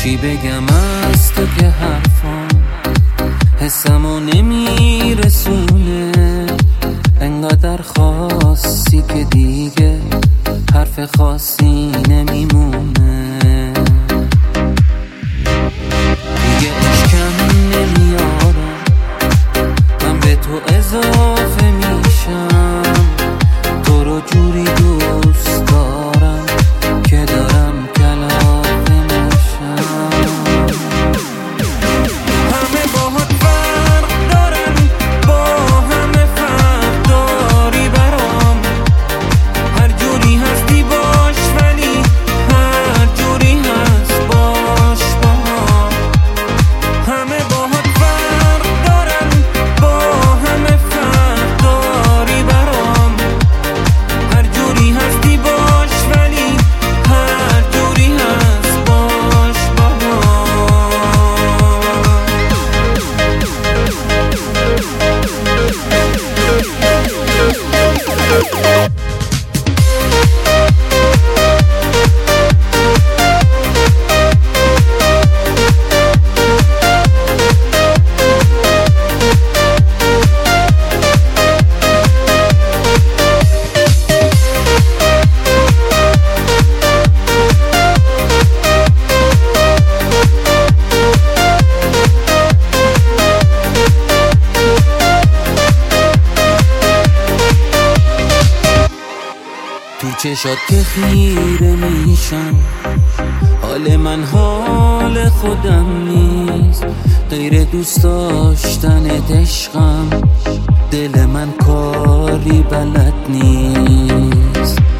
چی بگم از تو که حرفام حسمو نمیرسونه، انقدر خاصی که دیگه حرف خاصی نمیمونه. دیگه اشکم نمیارم، من به تو اضافه میشم، تو رو جوری دوست دارم که دارم کلافه میشم. همه باهات فرق دارن، با همه فرق داری برام، هر جوری هستی باش ولی هر جوری هست باش با هم. همه باهات فرق دارن، با همه فرق داری برام، هر جوری هستی باش ولی هر جوری هست باش با هم. تو چشات که خیره میشم، حال من حال خودم نیست، غیر دوست داشتنت عشقم، دل من کاری بلد نیست.